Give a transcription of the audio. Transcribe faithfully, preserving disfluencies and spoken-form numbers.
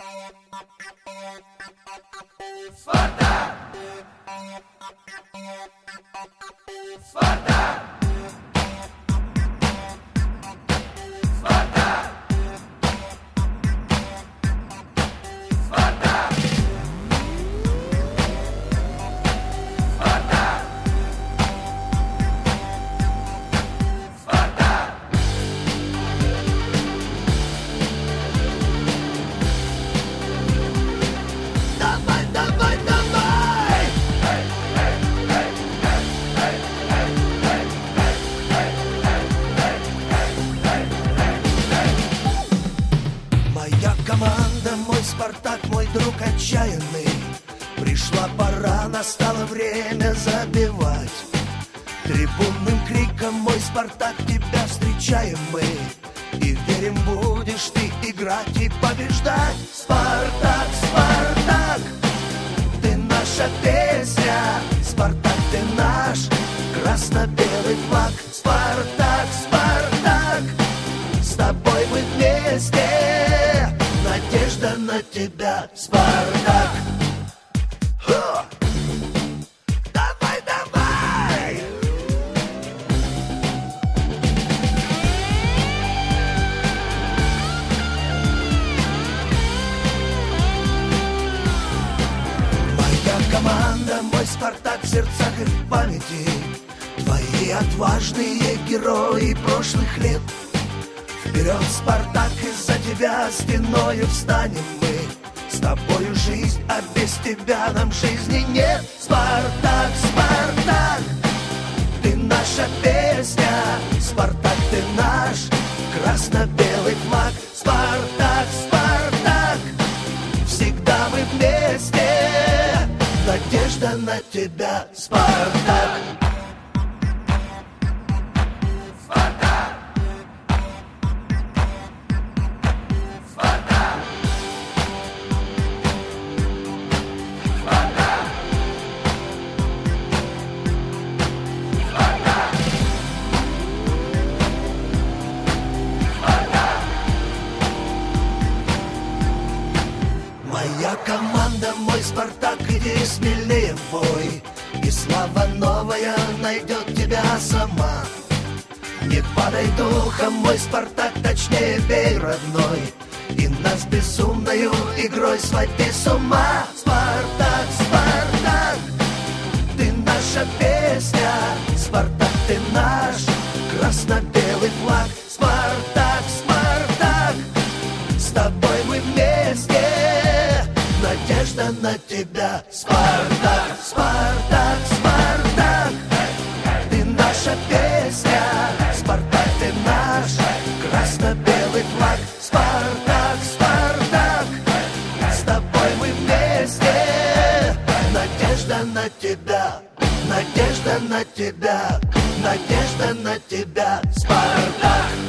Спартак! Спартак! Спартак! Спартак! Спартак! Спартак! Давай, давай, давай! Моя команда, мой Спартак, мой друг отчаянный. Пришла пора, настало время забивать. Трибунным криком, мой Спартак, тебя встречаем мы. И верим, будешь ты играть и побеждать. Спартак, Спартак, ты наша песня. Спартак, ты наш красно-белый флаг. Спартак, Спартак, с тобой мы вместе. Надежда на тебя, Спартак. Ха! Давай, давай! Моя команда, мой Спартак в сердцах и в памяти. Твои отважные герои прошлых лет. Вперед, Спартак, из-за тебя стеною встанем мы. С тобою жизнь, а без тебя нам жизни нет. Спартак, Спартак, ты наша песня. Спартак, ты наш красно-белый флаг. Спартак, Спартак, всегда мы вместе. Надежда на тебя, Спартак. Спартак! Спартак! Спартак! Спартак! Спартак! Моя команда, мой Спартак, иди смелее в бой. И слава новая найдет тебя сама. Не падай духом, мой Спартак, точнее бей, родной. И нас безумною игрой своди с ума. Спартак, Спартак, ты наша песня. Спартак, ты наш красно-белый флаг. Спартак, Спартак, с тобой мы вместе. Надежда на тебя, Спартак. Спартак, Спартак, ты наша песня. Спартак, ты наш красно-белый флаг. Спартак, Спартак, с тобой мы вместе. Надежда на тебя, надежда на тебя, надежда на тебя, Спартак.